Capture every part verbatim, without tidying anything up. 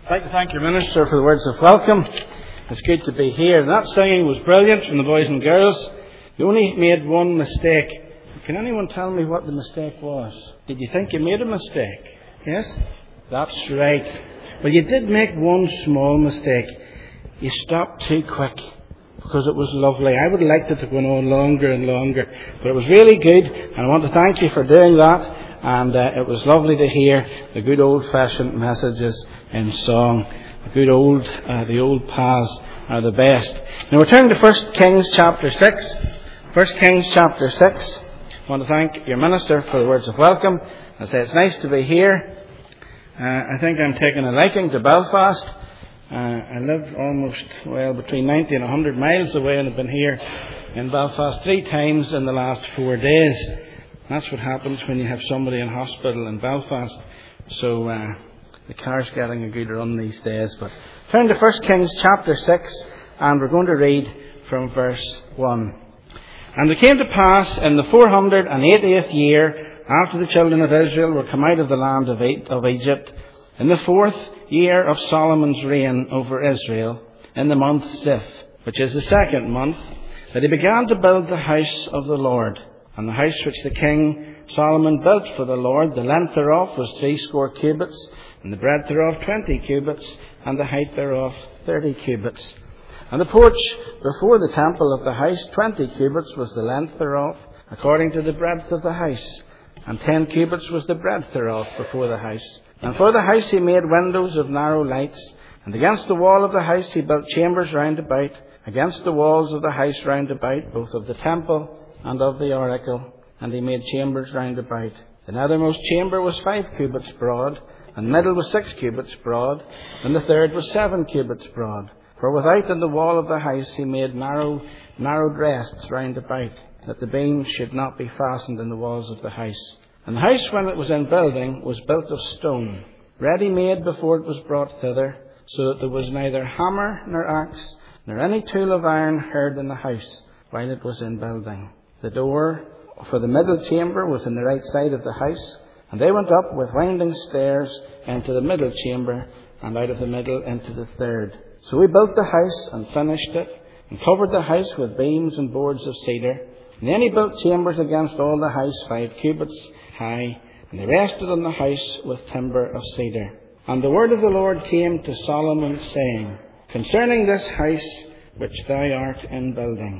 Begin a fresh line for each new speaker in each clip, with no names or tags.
I'd like to thank your minister for the words of welcome. It's good to be here. And that singing was brilliant from the boys and girls. You only made one mistake. Can anyone tell me what the mistake was? Did you think you made a mistake? Yes? That's right. Well, you did make one small mistake. You stopped too quick because it was lovely. I would have liked it to go on longer and longer. But it was really good. And I want to thank you for doing that. And uh, it was lovely to hear the good old-fashioned messages in song. The good old, uh, the old paths are the best. Now we're turning to First Kings chapter six. First Kings chapter six. I want to thank your minister for the words of welcome. I say it's nice to be here. Uh, I think I'm taking a liking to Belfast. Uh, I live almost, well, between ninety and one hundred miles away, and I've been here in Belfast three times in the last four days. That's what happens when you have somebody in hospital in Belfast. So uh, the car's getting a good run these days. But turn to First Kings chapter six, and we're going to read from verse one. And it came to pass in the four hundred eightieth year, after the children of Israel were come out of the land of Egypt, in the fourth year of Solomon's reign over Israel, in the month Ziph, which is the second month, that he began to build the house of the Lord. And the house which the king Solomon built for the Lord, the length thereof was threescore cubits, and the breadth thereof twenty cubits, and the height thereof thirty cubits. And the porch before the temple of the house, twenty cubits was the length thereof, according to the breadth of the house, and ten cubits was the breadth thereof before the house. And for the house he made windows of narrow lights, and against the wall of the house he built chambers round about, against the walls of the house round about, both of the temple and of the oracle, and he made chambers round about. The nethermost chamber was five cubits broad, and the middle was six cubits broad, and the third was seven cubits broad. For without in the wall of the house he made narrow, narrowed rests round about, that the beams should not be fastened in the walls of the house. And the house, when it was in building, was built of stone, ready made before it was brought thither, so that there was neither hammer nor axe, nor any tool of iron heard in the house, while it was in building. The door for the middle chamber was on the right side of the house, and they went up with winding stairs into the middle chamber, and out of the middle into the third. So we built the house and finished it, and covered the house with beams and boards of cedar. And then he built chambers against all the house, five cubits high, and they rested on the house with timber of cedar. And the word of the Lord came to Solomon, saying, Concerning this house which thou art in building,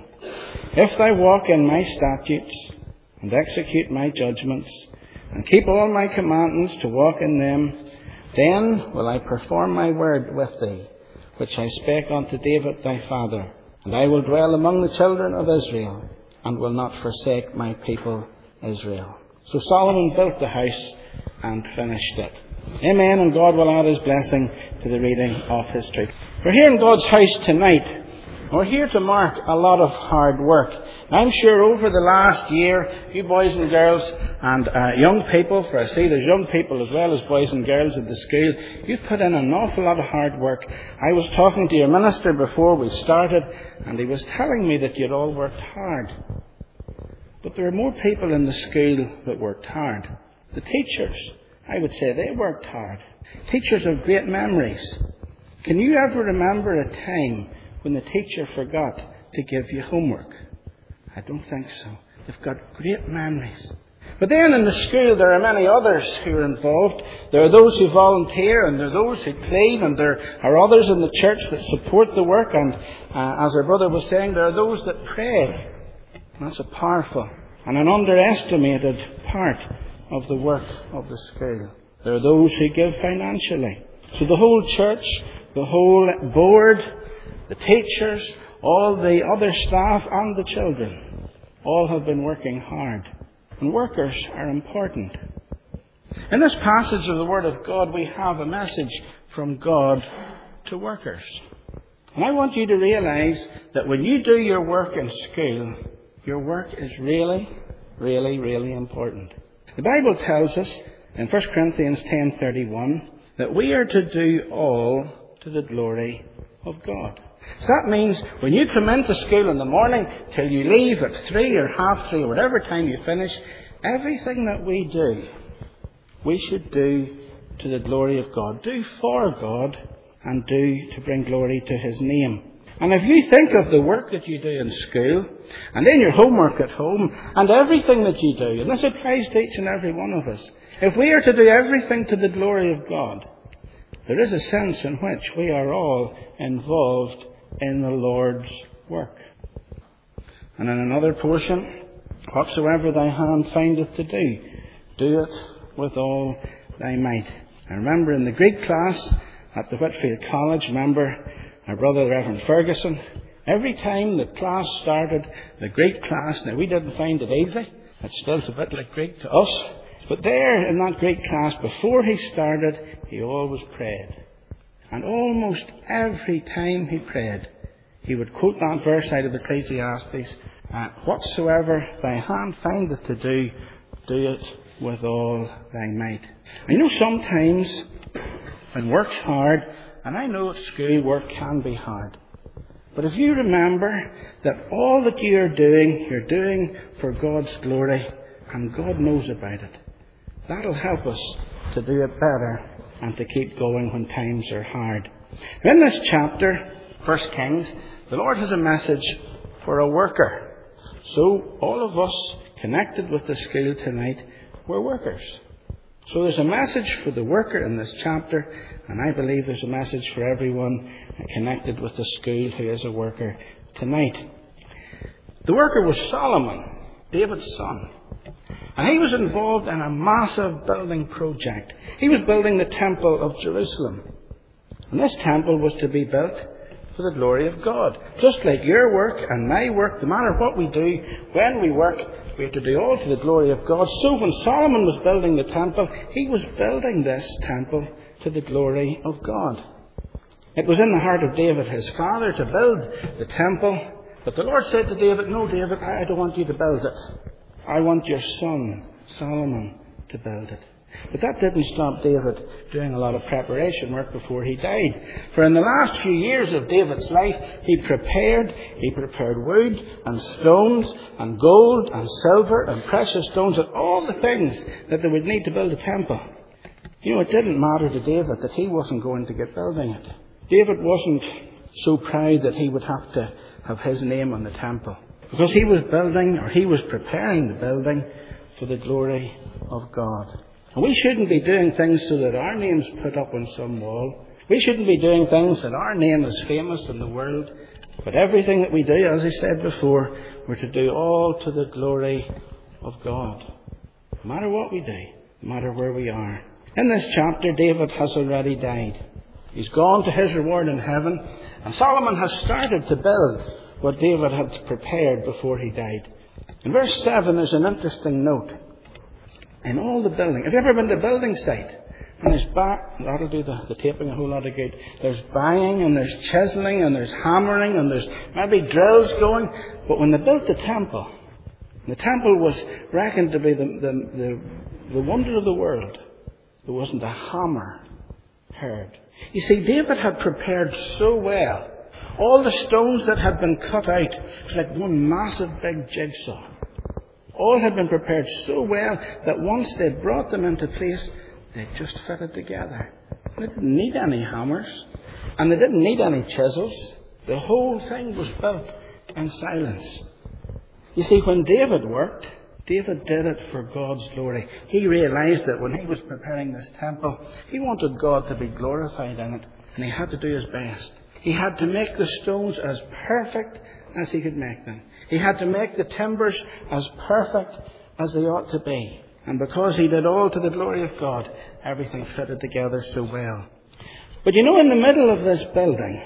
if thou walk in my statutes, and execute my judgments, and keep all my commandments to walk in them, then will I perform my word with thee, which I spake unto David thy father, and I will dwell among the children of Israel, and will not forsake my people Israel. So Solomon built the house and finished it. Amen, and God will add his blessing to the reading of his truth. We're here in God's house tonight. We're here to mark a lot of hard work. I'm sure over the last year, you boys and girls and uh, young people, for I see there's young people as well as boys and girls at the school, you've put in an awful lot of hard work. I was talking to your minister before we started, and he was telling me that you'd all worked hard. But there are more people in the school that worked hard. The teachers, I would say they worked hard. Teachers have great memories. Can you ever remember a time when the teacher forgot to give you homework? I don't think so. They've got great memories. But then in the school there are many others who are involved. There are those who volunteer, and there are those who clean, and there are others in the church that support the work, and uh, as our brother was saying, there are those that pray. And that's a powerful and an underestimated part of the work of the school. There are those who give financially. So the whole church, the whole board, the teachers, all the other staff and the children, all have been working hard. And workers are important. In this passage of the Word of God, we have a message from God to workers. And I want you to realize that when you do your work in school, your work is really, really, really important. The Bible tells us in First Corinthians ten thirty-one that we are to do all to the glory of God. So that means when you come into school in the morning till you leave at three or half three or whatever time you finish, everything that we do, we should do to the glory of God. Do for God and do to bring glory to His name. And if you think of the work that you do in school and in your homework at home and everything that you do, and this applies to each and every one of us, if we are to do everything to the glory of God, there is a sense in which we are all involved in the Lord's work. And in another portion, whatsoever thy hand findeth to do, do it with all thy might. I remember in the Greek class at the Whitfield College, remember our brother the Reverend Ferguson, every time the class started, the Greek class, now we didn't find it easy, it still's a bit like Greek to us, but there in that Greek class, before he started, he always prayed. And almost every time he prayed, he would quote that verse out of Ecclesiastes, uh, whatsoever thy hand findeth to do, do it with all thy might. I know sometimes when work's hard, and I know at school work can be hard, but if you remember that all that you are doing, you're doing for God's glory, and God knows about it, that'll help us to do it better and to keep going when times are hard. In this chapter, First Kings, the Lord has a message for a worker. So all of us connected with the school tonight, we're workers. So there's a message for the worker in this chapter, and I believe there's a message for everyone connected with the school who is a worker tonight. The worker was Solomon, David's son. And he was involved in a massive building project. He was building the Temple of Jerusalem. And this temple was to be built for the glory of God. Just like your work and my work, no matter what we do, when we work, we have to do all to the glory of God. So when Solomon was building the temple, he was building this temple to the glory of God. It was in the heart of David, his father, to build the temple. But the Lord said to David, no, David, I don't want you to build it. I want your son, Solomon, to build it. But that didn't stop David doing a lot of preparation work before he died. For in the last few years of David's life, he prepared, he prepared wood and stones and gold and silver and precious stones and all the things that they would need to build a temple. You know, it didn't matter to David that he wasn't going to get building it. David wasn't so proud that he would have to have his name on the temple, because he was building, or he was preparing the building for the glory of God. And we shouldn't be doing things so that our name's put up on some wall. We shouldn't be doing things that our name is famous in the world. But everything that we do, as I said before, we're to do all to the glory of God. No matter what we do, no matter where we are. In this chapter, David has already died. He's gone to his reward in heaven. And Solomon has started to build what David had prepared before he died. In verse seven, there's an interesting note. In all the building, have you ever been to a building site? And there's ba- that'll do the, the taping a whole lot of good. There's banging and there's chiseling and there's hammering and there's maybe drills going. But when they built the temple, the temple was reckoned to be the, the, the, the wonder of the world. There wasn't a hammer heard. You see, David had prepared so well. All the stones that had been cut out, it was like one massive big jigsaw. All had been prepared so well that once they brought them into place, they just fitted together. They didn't need any hammers, and they didn't need any chisels. The whole thing was built in silence. You see, when David worked, David did it for God's glory. He realized that when he was preparing this temple, he wanted God to be glorified in it, and he had to do his best. He had to make the stones as perfect as he could make them. He had to make the timbers as perfect as they ought to be. And because he did all to the glory of God, everything fitted together so well. But you know, in the middle of this building,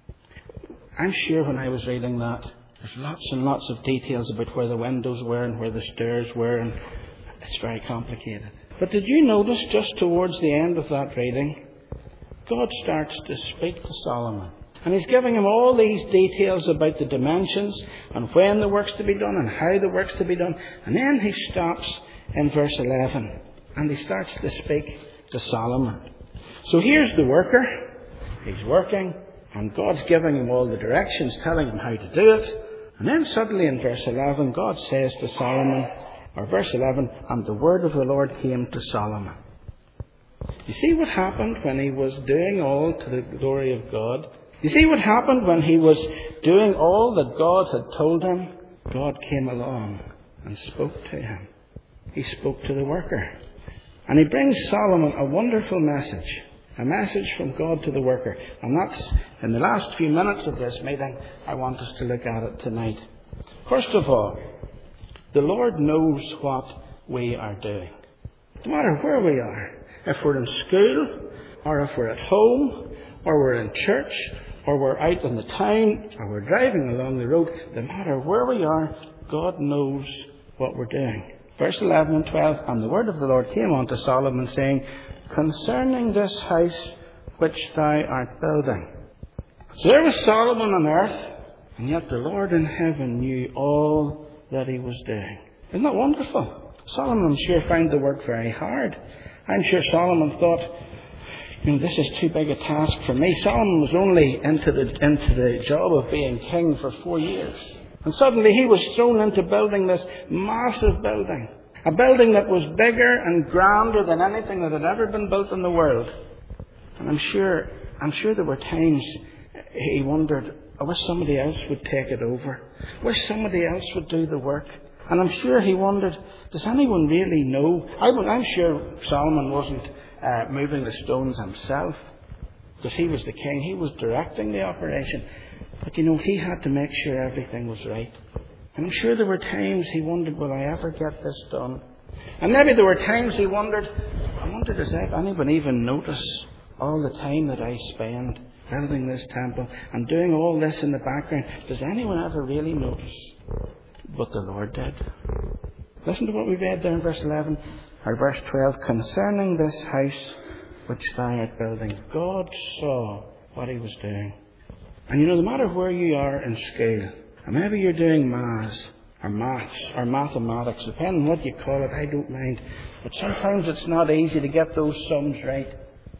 I'm sure when I was reading that, there's lots and lots of details about where the windows were and where the stairs were, and it's very complicated. But did you notice just towards the end of that reading, God starts to speak to Solomon. And he's giving him all these details about the dimensions and when the work's to be done and how the work's to be done. And then he stops in verse eleven and he starts to speak to Solomon. So here's the worker. He's working and God's giving him all the directions, telling him how to do it. And then suddenly in verse eleven, God says to Solomon, or verse eleven, and the word of the Lord came to Solomon. You see what happened when he was doing all to the glory of God? You see what happened when he was doing all that God had told him? God came along and spoke to him. He spoke to the worker. And he brings Solomon a wonderful message. A message from God to the worker. And that's, in the last few minutes of this meeting, I want us to look at it tonight. First of all, the Lord knows what we are doing. No matter where we are. If we're in school, or if we're at home, or we're in church, or we're out in the town, or we're driving along the road, no matter where we are, God knows what we're doing. Verse eleven and twelve, and the word of the Lord came unto Solomon, saying, concerning this house which thou art building. So there was Solomon on earth, and yet the Lord in heaven knew all that he was doing. Isn't that wonderful? Solomon, I'm sure, found the work very hard. I'm sure Solomon thought, you know, this is too big a task for me. Solomon was only into the, into the job of being king for four years. And suddenly he was thrown into building this massive building. A building that was bigger and grander than anything that had ever been built in the world. And I'm sure, I'm sure there were times he wondered, I wish somebody else would take it over. I wish somebody else would do the work. And I'm sure he wondered, does anyone really know? I'm sure Solomon wasn't uh, moving the stones himself, because he was the king. He was directing the operation. But you know, he had to make sure everything was right. And I'm sure there were times he wondered, will I ever get this done? And maybe there were times he wondered, I wonder, does anyone even notice all the time that I spend building this temple and doing all this in the background? Does anyone ever really notice? But the Lord did. Listen to what we read there in verse eleven, or verse twelve. Concerning this house which thou art building, God saw what he was doing. And you know, no matter where you are in school, or maybe you're doing maths, or maths, or mathematics, depending on what you call it, I don't mind. But sometimes it's not easy to get those sums right.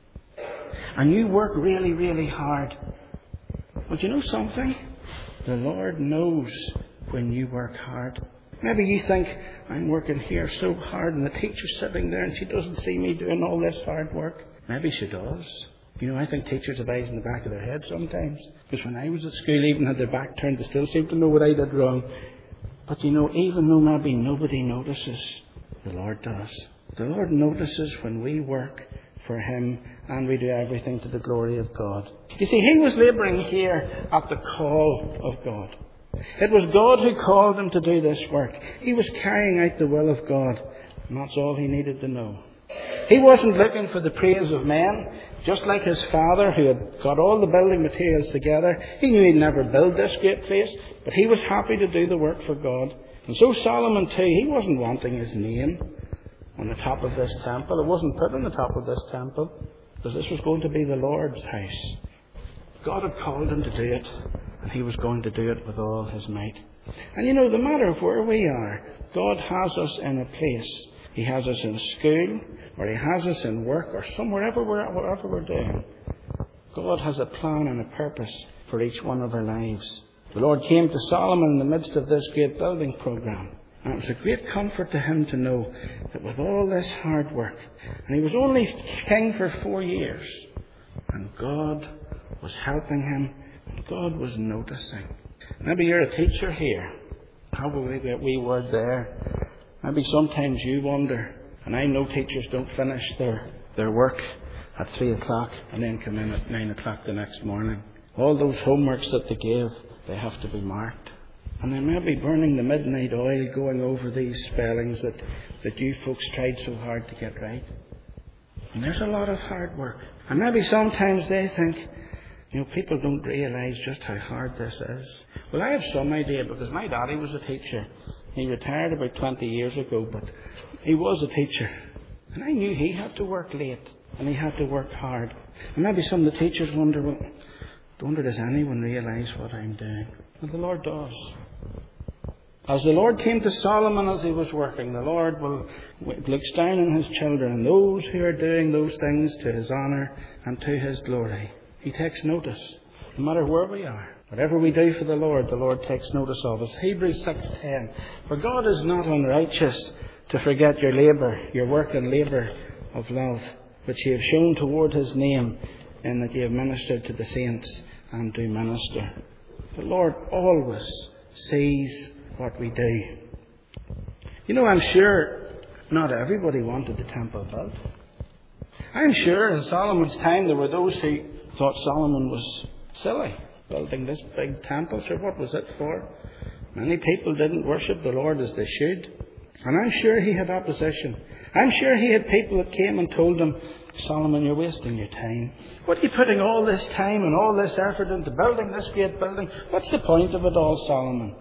And you work really, really hard. But you know something? The Lord knows when you work hard. Maybe you think, I'm working here so hard and the teacher's sitting there and she doesn't see me doing all this hard work. Maybe she does. You know, I think teachers have eyes in the back of their head sometimes. Because when I was at school, even had their back turned, they still seem to know what I did wrong. But you know, even though maybe nobody notices, the Lord does. The Lord notices when we work for him and we do everything to the glory of God. You see, he was labouring here at the call of God. It was God who called him to do this work. He was carrying out the will of God, and that's all he needed to know. He wasn't looking for the praise of men, just like his father who had got all the building materials together. He knew he'd never build this great place, but he was happy to do the work for God. And so Solomon too, he wasn't wanting his name on the top of this temple. It wasn't put on the top of this temple, because this was going to be the Lord's house. God had called him to do it, and he was going to do it with all his might. And you know, no matter where we are, God has us in a place. He has us in school, or he has us in work, or somewhere, wherever we're, whatever we're doing. God has a plan and a purpose for each one of our lives. The Lord came to Solomon in the midst of this great building program. And it was a great comfort to him to know that with all this hard work, and he was only king for four years, and God was helping him, and God was noticing. Maybe you're a teacher here. Probably that wee word there. Maybe sometimes you wonder, and I know teachers don't finish their, their work at three o'clock and then come in at nine o'clock the next morning. All those homeworks that they give, they have to be marked. And they may be burning the midnight oil going over these spellings that, that you folks tried so hard to get right. And there's a lot of hard work. And maybe sometimes they think, you know, people don't realise just how hard this is. Well, I have some idea, because my daddy was a teacher. He retired about twenty years ago, but he was a teacher. And I knew he had to work late, and he had to work hard. And maybe some of the teachers wonder, well, I wonder, does anyone realise what I'm doing? Well, the Lord does. As the Lord came to Solomon as he was working, the Lord will looks down on his children and those who are doing those things to his honour and to his glory. He takes notice, no matter where we are. Whatever we do for the Lord, the Lord takes notice of us. Hebrews six ten. For God is not unrighteous to forget your labour, your work and labour of love, which ye have shown toward his name, in that ye have ministered to the saints and do minister. The Lord always sees what we do. You know, I'm sure not everybody wanted the temple built. I'm sure in Solomon's time there were those who thought Solomon was silly, building this big temple. So what was it for? Many people didn't worship the Lord as they should. And I'm sure he had opposition. I'm sure he had people that came and told him, Solomon, you're wasting your time. What are you putting all this time and all this effort into building this great building? What's the point of it all, Solomon?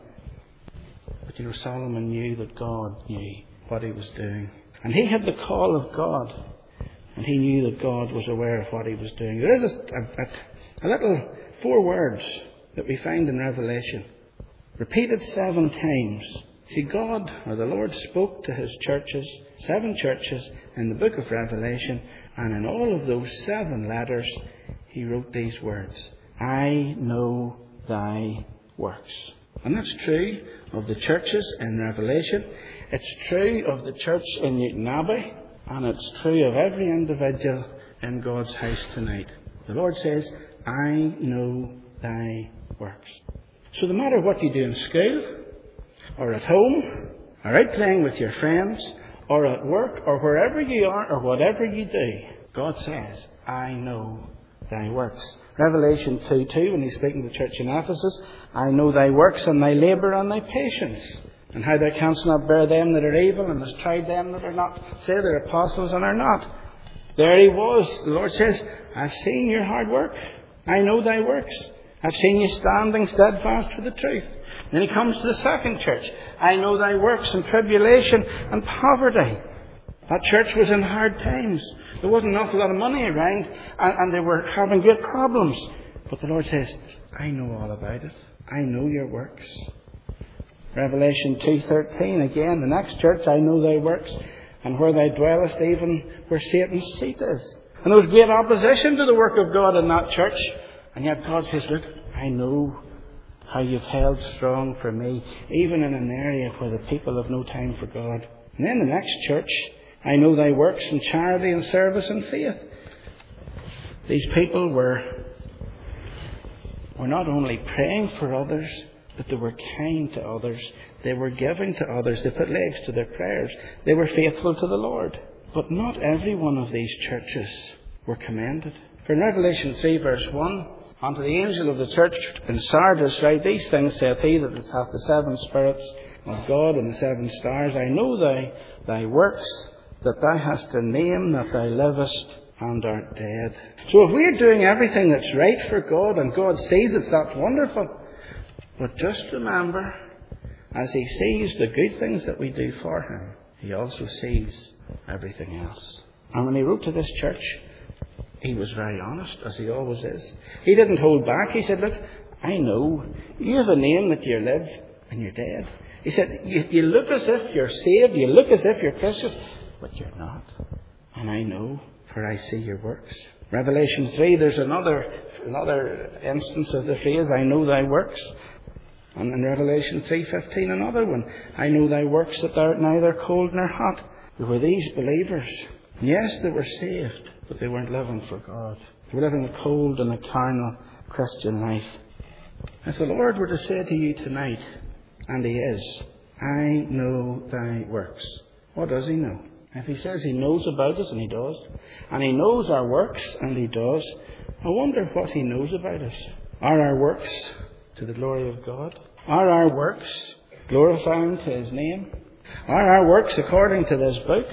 But you know, Solomon knew that God knew what he was doing. And he had the call of God. And he knew that God was aware of what he was doing. There is a, a, a little four words that we find in Revelation, repeated seven times. See, God, or the Lord, spoke to his churches, seven churches in the book of Revelation, and in all of those seven letters, he wrote these words, I know thy works. And that's true of the churches in Revelation. It's true of the church in Newton Abbey, and it's true of every individual in God's house tonight. The Lord says, I know thy works. So no matter what you do in school, or at home, or out playing with your friends, or at work, or wherever you are, or whatever you do, God says, I know thy works. Revelation two two, when he's speaking to the church in Ephesus, I know thy works and thy labour and thy patience, and how thou canst not bear them that are evil, and hast tried them that are not, say they're apostles and are not. There he was. The Lord says, I've seen your hard work. I know thy works. I've seen you standing steadfast for the truth. Then he comes to the second church. I know thy works and tribulation and poverty. That church was in hard times. There wasn't an awful lot of money around, and, and they were having great problems. But the Lord says, I know all about it. I know your works. Revelation two thirteen, again, the next church, I know thy works, and where thou dwellest, even where Satan's seat is. And there was great opposition to the work of God in that church. And yet God says, look, I know how you've held strong for me, even in an area where the people have no time for God. And then the next church, I know thy works in charity and service and faith. These people were, were not only praying for others, but they were kind to others. They were giving to others. They put legs to their prayers. They were faithful to the Lord. But not every one of these churches were commended. For in Revelation three verse one, unto the angel of the church in Sardis write, these things saith he that hath the seven spirits of God and the seven stars. I know thy, thy works, that thou hast a name, that thou livest and art dead. So if we're doing everything that's right for God and God sees it, that's wonderful. But just remember, as he sees the good things that we do for him, he also sees everything else. And when he wrote to this church, he was very honest, as he always is. He didn't hold back. He said, look, I know you have a name that you live and you're dead. He said, you, you look as if you're saved, you look as if you're Christians, but you're not. And I know, for I see your works. Revelation three, there's another, another instance of the phrase, I know thy works. And in Revelation three fifteen, another one, I know thy works, that thou art neither cold nor hot. There were these believers. Yes, they were saved, but they weren't living for God. They were living a cold and a carnal Christian life. If the Lord were to say to you tonight, and he is, I know thy works, what does he know? If he says he knows about us, and he does, and he knows our works, and he does, I wonder what he knows about us. Are our works to the glory of God? Are our works glorifying to his name? Are our works according to this book?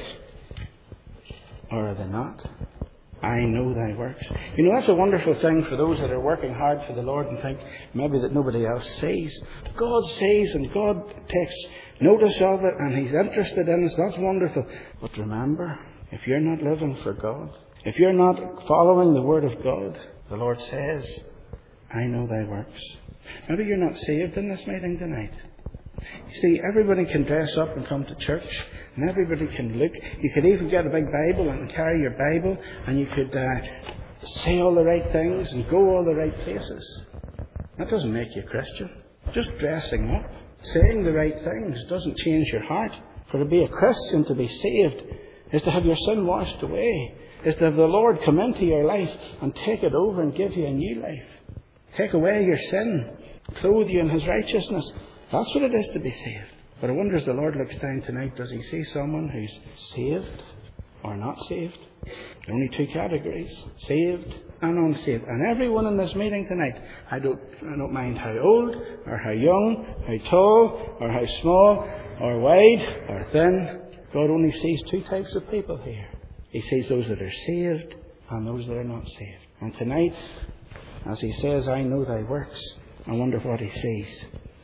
Or are they not? I know thy works. You know, that's a wonderful thing for those that are working hard for the Lord and think maybe that nobody else sees. God sees, and God takes notice of it, and he's interested in us. That's wonderful. But remember, if you're not living for God, if you're not following the word of God, the Lord says, I know thy works. Maybe you're not saved in this meeting tonight. You see, everybody can dress up and come to church, and everybody can look. You could even get a big Bible and carry your Bible, and you could uh, say all the right things and go all the right places. That doesn't make you a Christian. Just dressing up, saying the right things doesn't change your heart. For to be a Christian, to be saved, is to have your sin washed away, is to have the Lord come into your life and take it over and give you a new life. Take away your sin, clothe you in His righteousness. That's what it is to be saved. But I wonder, as the Lord looks down tonight, does He see someone who's saved or not saved? Only two categories, saved and unsaved. And everyone in this meeting tonight, I don't, I don't mind how old or how young, how tall or how small or wide or thin. God only sees two types of people here. He sees those that are saved and those that are not saved. And tonight, as He says, I know thy works, I wonder what He sees.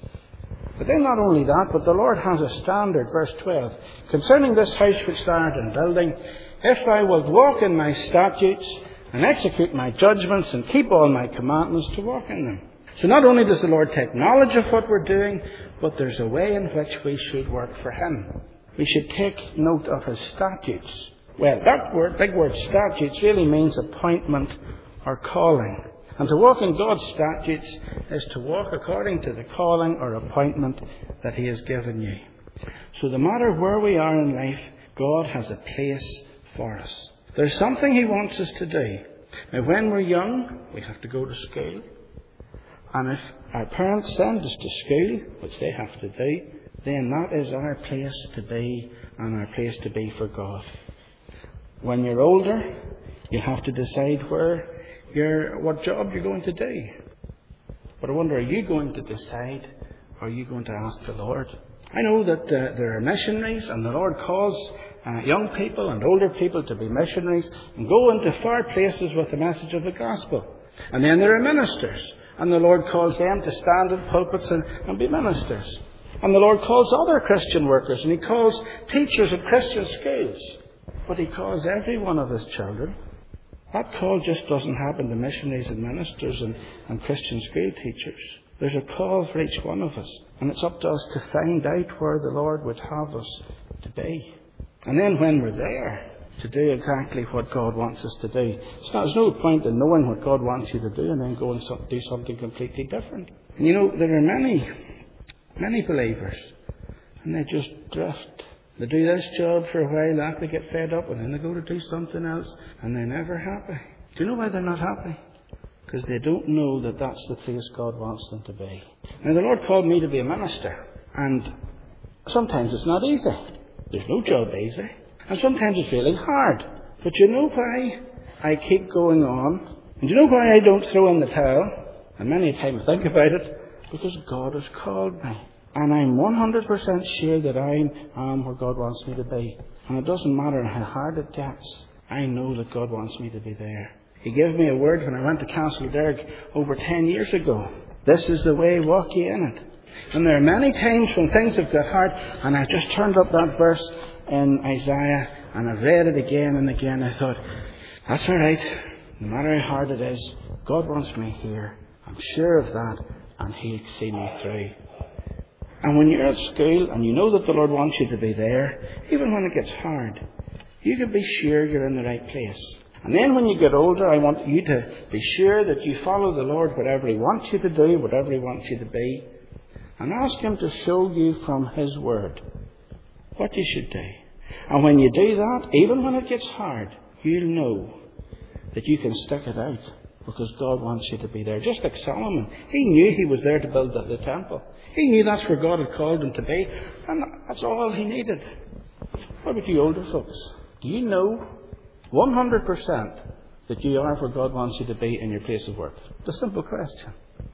But then not only that, but the Lord has a standard, verse twelve. Concerning this house which thou art in building, if thou wilt walk in my statutes and execute my judgments and keep all my commandments to walk in them. So not only does the Lord take knowledge of what we're doing, but there's a way in which we should work for Him. We should take note of His statutes. Well, that word, big word statutes, really means appointment or calling. And to walk in God's statutes is to walk according to the calling or appointment that He has given you. So no matter where we are in life, God has a place for us. There's something He wants us to do. Now, when we're young, we have to go to school. And if our parents send us to school, which they have to do, then that is our place to be and our place to be for God. When you're older, you have to decide where you're, what job you're going to do. But I wonder, are you going to decide, or are you going to ask the Lord? I know that uh, there are missionaries, and the Lord calls uh, young people and older people to be missionaries and go into far places with the message of the gospel. And then there are ministers, and the Lord calls them to stand in pulpits and, and be ministers. And the Lord calls other Christian workers, and He calls teachers at Christian schools. But He calls every one of His children. That call just doesn't happen to missionaries and ministers and, and Christian school teachers. There's a call for each one of us. And it's up to us to find out where the Lord would have us to be. And then when we're there, to do exactly what God wants us to do. It's not, there's no point in knowing what God wants you to do and then go and so, do something completely different. And you know, there are many, many believers, and they just drift. They do this job for a while, after they get fed up, and then they go to do something else, and they're never happy. Do you know why they're not happy? Because they don't know that that's the place God wants them to be. Now, the Lord called me to be a minister, and sometimes it's not easy. There's no job easy. And sometimes it's really hard. But you know why I keep going on? And you know why I don't throw in the towel? And many a time I think about it. Because God has called me. And I'm one hundred percent sure that I am where God wants me to be. And it doesn't matter how hard it gets. I know that God wants me to be there. He gave me a word when I went to Castlederg over ten years ago. This is the way, walk ye in it. And there are many times when things have got hard, and I just turned up that verse in Isaiah, and I read it again and again. I thought, that's all right. No matter how hard it is, God wants me here. I'm sure of that, and He'll see me through. And when you're at school and you know that the Lord wants you to be there, even when it gets hard, you can be sure you're in the right place. And then when you get older, I want you to be sure that you follow the Lord whatever He wants you to do, whatever He wants you to be, and ask Him to show you from His Word what you should do. And when you do that, even when it gets hard, you'll know that you can stick it out because God wants you to be there. Just like Solomon. He knew he was there to build the, the temple. He knew that's where God had called him to be. And that's all he needed. What about you older folks? Do you know one hundred percent that you are where God wants you to be in your place of work? It's a simple question.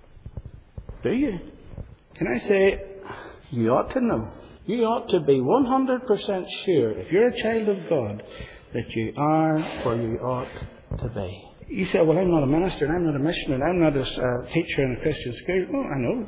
Do you? Can I say, you ought to know. You ought to be one hundred percent sure, if you're a child of God, that you are where you ought to be. You say, well, I'm not a minister, and I'm not a missionary, and I'm not a uh, teacher in a Christian school. Oh, I know.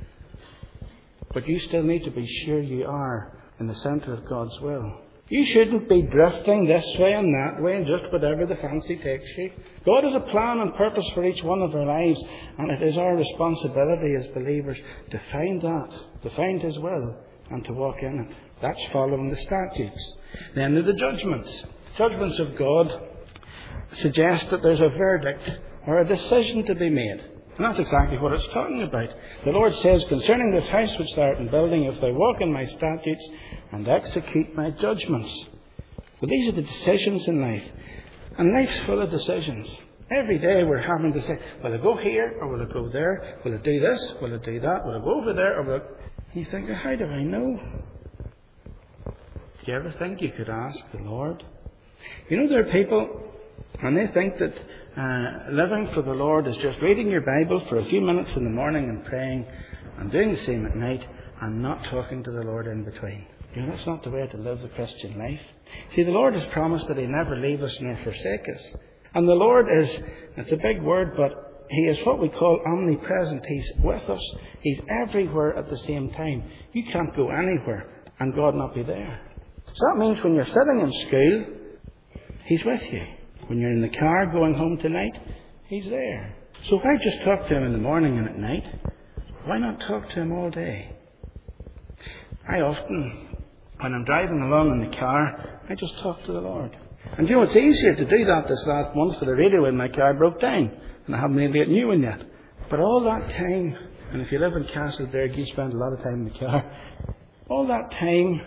But you still need to be sure you are in the centre of God's will. You shouldn't be drifting this way and that way and just whatever the fancy takes you. God has a plan and purpose for each one of our lives, and it is our responsibility as believers to find that, to find His will, and to walk in it. That's following the statutes. Then there are the judgments. Judgments of God suggest that there's a verdict or a decision to be made. And that's exactly what it's talking about. The Lord says, concerning this house which thou art in building, if thou walk in my statutes and execute my judgments. Well, these are the decisions in life. And life's full of decisions. Every day we're having to say, will I go here or will I go there? Will I do this? Will I do that? Will I go over there? Or will I... You think, how do I know? Do you ever think you could ask the Lord? You know, there are people, and they think that uh, living for the Lord is just reading your Bible for a few minutes in the morning and praying and doing the same at night and not talking to the Lord in between. You know, that's not the way to live the Christian life. See, the Lord has promised that He'll never leave us nor forsake us. And the Lord is, it's a big word, but He is what we call omnipresent. He's with us. He's everywhere at the same time. You can't go anywhere and God not be there. So that means when you're sitting in school, He's with you. When you're in the car going home tonight, He's there. So why just talk to Him in the morning and at night? Why not talk to Him all day? I often, when I'm driving along in the car, I just talk to the Lord. And you know, it's easier to do that this last month, for the radio in my car broke down. And I haven't been able to get a new one yet. But all that time, and if you live in Castleberg, you spend a lot of time in the car. All that time,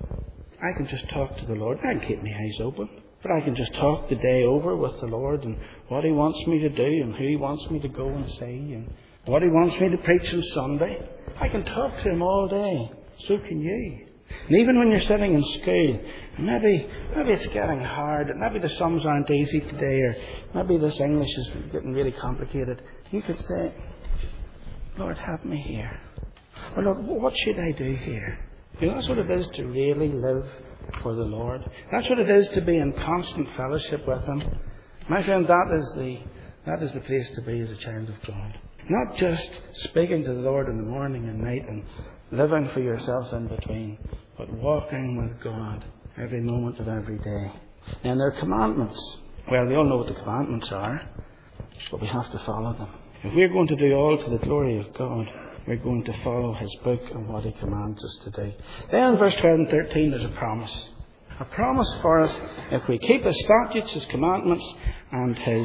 I can just talk to the Lord. I can keep my eyes open. But I can just talk the day over with the Lord and what He wants me to do and who He wants me to go and see and what He wants me to preach on Sunday. I can talk to Him all day. So can you. And even when you're sitting in school, maybe maybe it's getting hard, maybe the sums aren't easy today, or maybe this English is getting really complicated, you could say, Lord, help me here. Or Lord, what should I do here? You know, that's what it is to really live for the Lord. That's what it is to be in constant fellowship with Him. My friend, that is the that is the place to be as a child of God. Not just speaking to the Lord in the morning and night and living for yourself in between, but walking with God every moment of every day. And there are commandments. Well, we all know what the commandments are, but we have to follow them. If we're going to do all to the glory of God, we're going to follow His book and what He commands us to do. Then in verse twelve and thirteen there's a promise. A promise for us, if we keep His statutes, His commandments, and His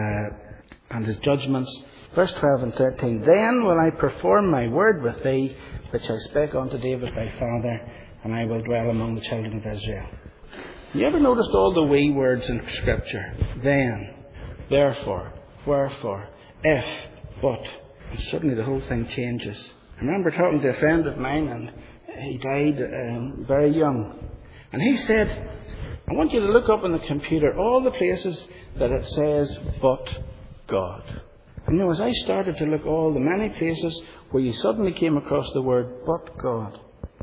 uh, and His judgments. Verse twelve and thirteen, then will I perform my word with thee, which I spake unto David thy father, and I will dwell among the children of Israel. You ever noticed all the wee words in Scripture? Then, therefore, wherefore, if, but. And suddenly the whole thing changes. I remember talking to a friend of mine, and he died um, very young. And he said, I want you to look up on the computer all the places that it says, but God. And you know, as I started to look all the many places where you suddenly came across the word, but God.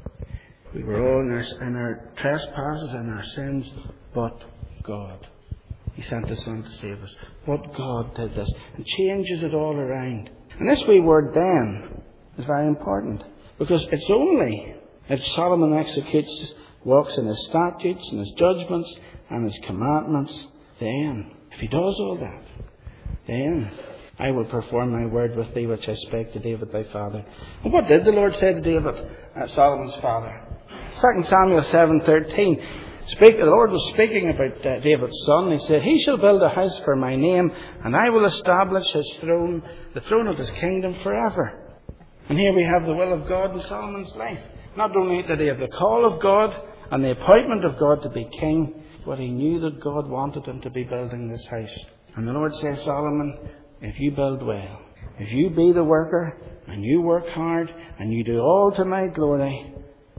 We were all in our, in our trespasses and our sins, but God. He sent His Son to save us. But God did this. And changes it all around. And this wee word then is very important. Because it's only if Solomon executes, walks in His statutes and His judgments and His commandments, then, if he does all that, then I will perform my word with thee, which I spake to David thy father. And what did the Lord say to David, uh, Solomon's father? Second Samuel seven thirteen. Speak, the Lord was speaking about uh, David's son. He said, he shall build a house for my name, and I will establish his throne, the throne of his kingdom forever. And here we have the will of God in Solomon's life. Not only did he have the call of God and the appointment of God to be king, but he knew that God wanted him to be building this house. And the Lord says, Solomon, if you build well, if you be the worker, and you work hard, and you do all to my glory,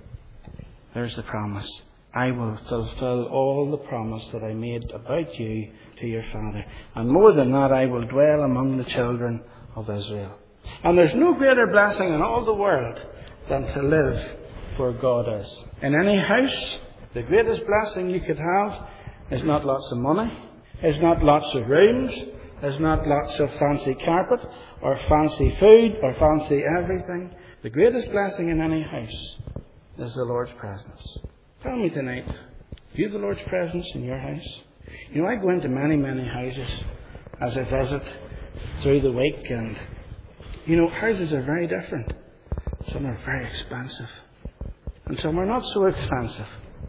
there's the promise. I will fulfill all the promise that I made about you to your father. And more than that, I will dwell among the children of Israel. And there's no greater blessing in all the world than to live where God is. In any house, the greatest blessing you could have is not lots of money, is not lots of rooms, is not lots of fancy carpet, or fancy food, or fancy everything. The greatest blessing in any house is the Lord's presence. Tell me tonight, do you have the Lord's presence in your house? You know, I go into many, many houses as I visit through the week, and, you know, houses are very different. Some are very expensive, and some are not so expensive.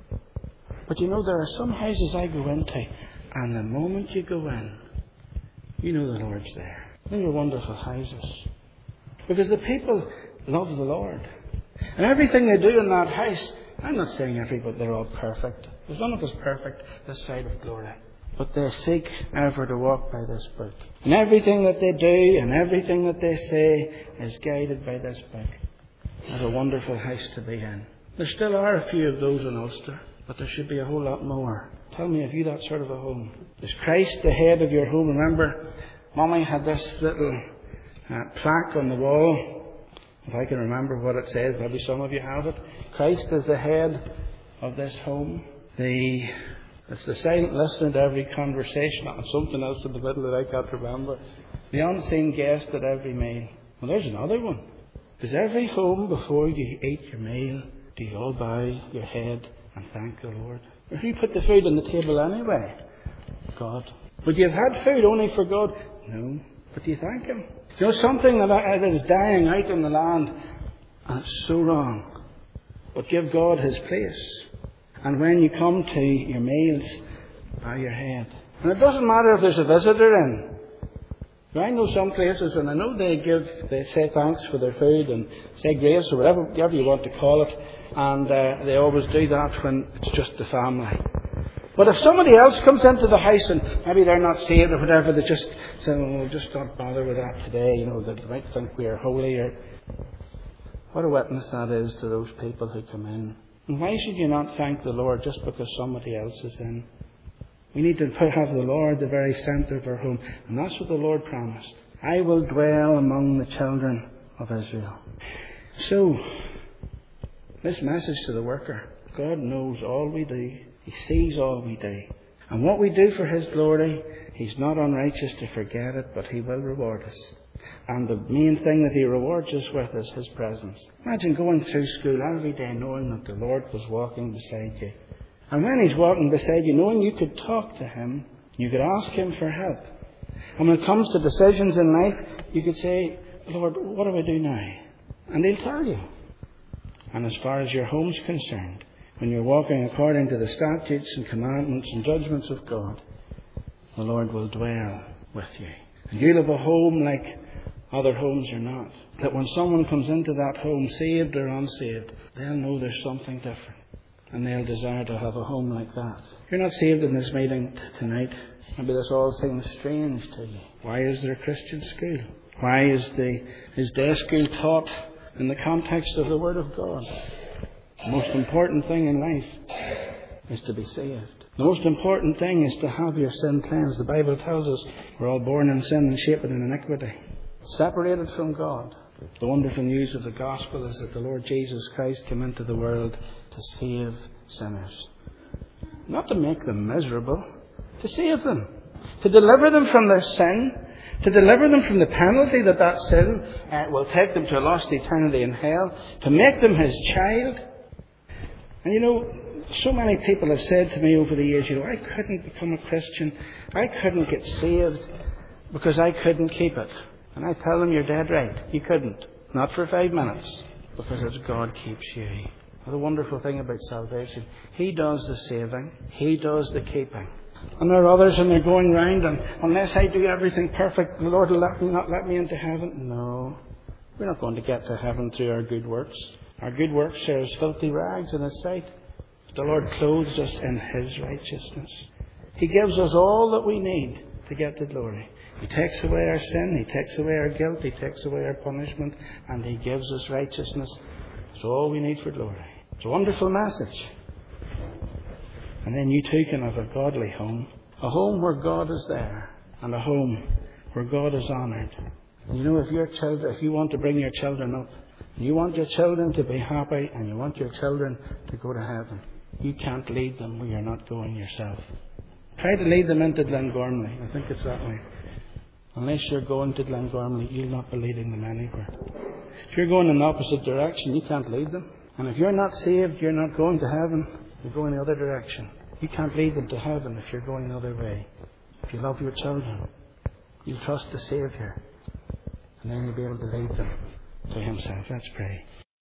But you know, there are some houses I go into, and the moment you go in, you know the Lord's there. They are wonderful houses. Because the people love the Lord. And everything they do in that house, I'm not saying everybody, they're all perfect. There's none of us perfect this side of glory. But but they seek ever to walk by this book. And everything that they do and everything that they say is guided by this book. What a wonderful house to be in. There still are a few of those in Ulster, but there should be a whole lot more. Tell me, have you that sort of a home? Is Christ the head of your home? Remember, Mummy had this little uh, plaque on the wall. If I can remember what it says, maybe some of you have it. Christ is the head of this home. The It's the silent listener to every conversation, and something else in the middle that I can't remember. The unseen guest at every meal. Well, there's another one. Does every home, before you eat your meal, do you all bow your head and thank the Lord? Or who put the food on the table anyway? God. Would you have had food only for God? No. But do you thank Him? You know, something that is dying out in the land, and it's so wrong. But give God His place. And when you come to your meals, bow your head. And it doesn't matter if there's a visitor in. I know some places, and I know they give, they say thanks for their food and say grace or whatever, whatever you want to call it. And uh, they always do that when it's just the family. But if somebody else comes into the house and maybe they're not saved or whatever, they just say, "Oh, we'll just not bother with that today." You know, they might think we are holy. Or what a witness that is to those people who come in. And why should you not thank the Lord just because somebody else is in? We need to have the Lord the very centre of our home. And that's what the Lord promised. I will dwell among the children of Israel. So, this message to the worker. God knows all we do. He sees all we do. And what we do for His glory, He's not unrighteous to forget it, but He will reward us. And the main thing that He rewards us with is His presence. Imagine going through school every day knowing that the Lord was walking beside you. And when He's walking beside you, knowing you could talk to Him, you could ask Him for help. And when it comes to decisions in life, you could say, "Lord, what do I do now?" And He'll tell you. And as far as your home's concerned, when you're walking according to the statutes and commandments and judgments of God, the Lord will dwell with you. And you'll have a home like other homes are not. That when someone comes into that home, saved or unsaved, they'll know there's something different. And they'll desire to have a home like that. If you're not saved in this meeting t- tonight, maybe this all seems strange to you. Why is there a Christian school? Why is the is day school taught in the context of the Word of God? The most important thing in life is to be saved. The most important thing is to have your sin cleansed. The Bible tells us we're all born in sin and shaped in iniquity. Separated from God. The wonderful news of the gospel is that the Lord Jesus Christ came into the world to save sinners. Not to make them miserable, to save them. To deliver them from their sin. To deliver them from the penalty that that sin uh, will take them to a lost eternity in hell. To make them His child. And you know, so many people have said to me over the years, you know, I couldn't become a Christian. I couldn't get saved because I couldn't keep it. And I tell them, you're dead right. You couldn't. Not for five minutes. Because it's God keeps you. The wonderful thing about salvation, He does the saving. He does the keeping. And there are others and they're going round and unless I do everything perfect, the Lord will let me, not let me into heaven. No. We're not going to get to heaven through our good works. Our good works are as filthy rags in His sight. The Lord clothes us in His righteousness. He gives us all that we need to get to glory. He takes away our sin, He takes away our guilt, He takes away our punishment, and He gives us righteousness. It's all we need for glory. It's a wonderful message. And then you too can have a godly home. A home where God is there. And a home where God is honoured. And you know, if your children, if you want to bring your children up, and you want your children to be happy, and you want your children to go to heaven, you can't lead them where you're not going yourself. Try to lead them into Glengormley. I think it's that way. Unless you're going to Glengormley, you'll not be leading them anywhere. If you're going in the opposite direction, you can't lead them. And if you're not saved, you're not going to heaven. You're going the other direction. You can't lead them to heaven if you're going the other way. If you love your children, you'll trust the Saviour. And then you'll be able to lead them to Himself. Let's pray.